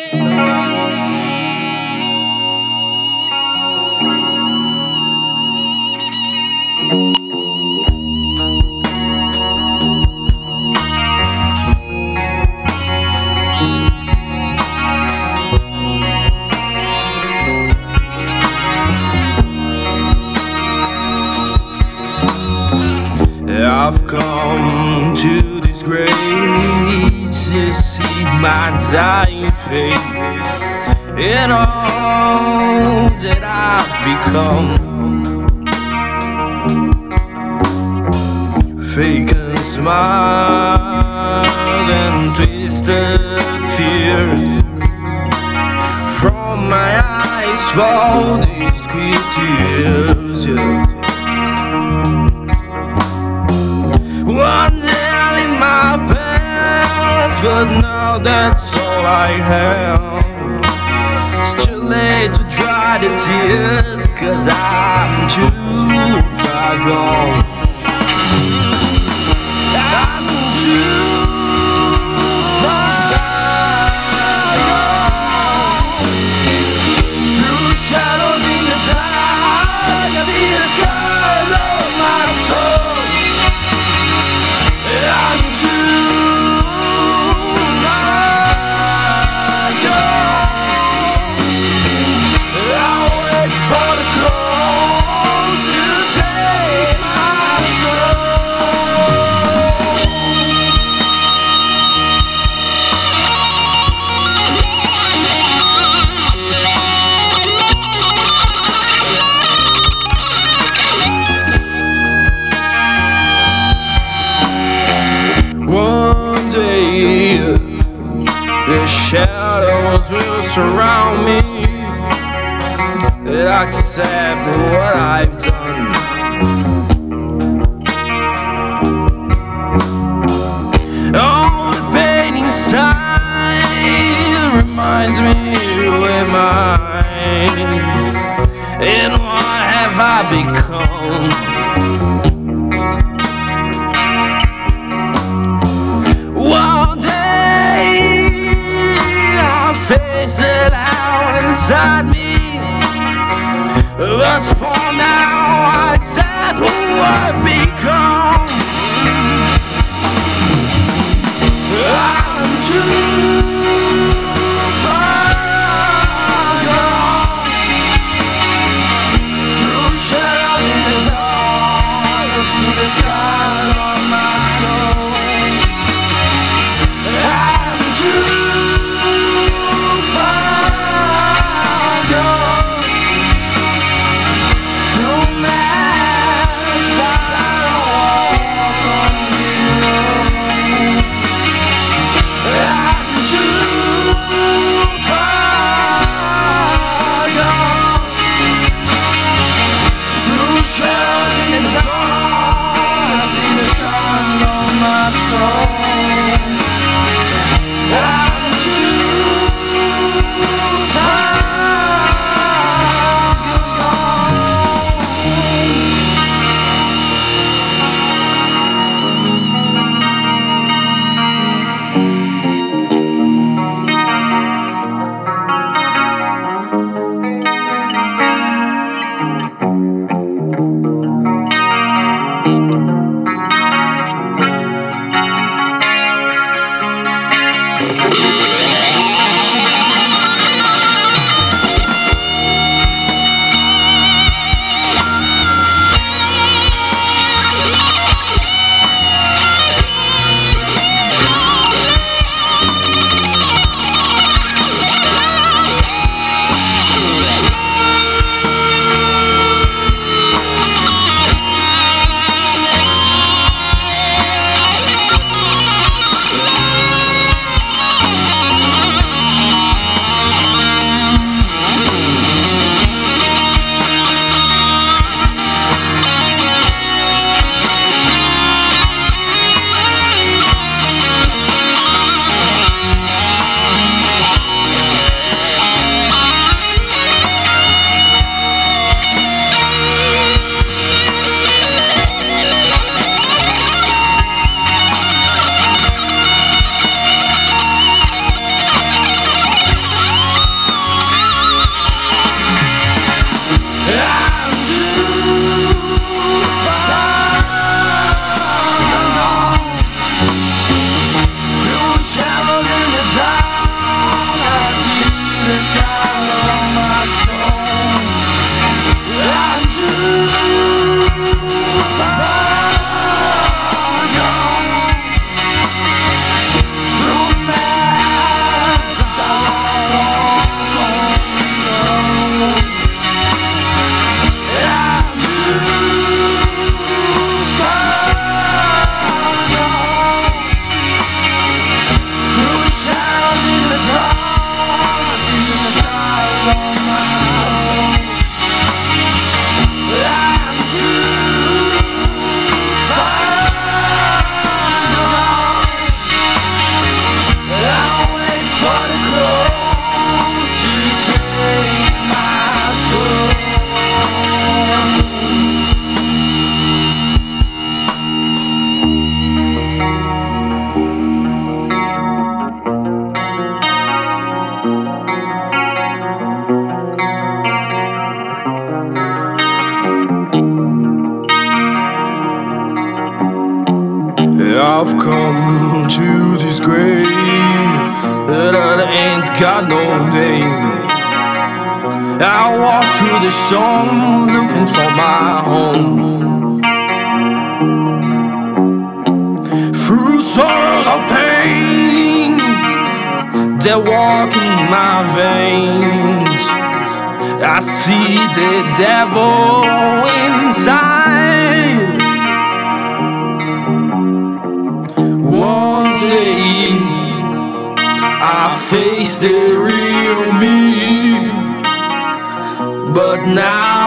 I've come to this grave to see my dying fate in all that I've become. Fake smiles and twisted fears, from my eyes fall these quick tears, yeah. One day I leave my past, but now that's all I have. It's too late to dry the tears, 'cause I'm too far gone. I'm too far gone. Through shadows in the dark, I see the scars of my soul. I'm too far gone. I'll wait for the cross to take my soul. One day the shadows will surround me, and I accept what I've done. All the pain inside reminds me who am I, and what have I become? One day I'll face it out inside me, but for now I said who I've become. I'm too far gone. Through shadows in the dark, I see the scars on my soul. I'm too far gone. Through masks I walk on this road. got no name. I walk through the storm looking for my home. Through sorrows of pain that walk in my veins, I see the devil inside. One day I face the real me, but now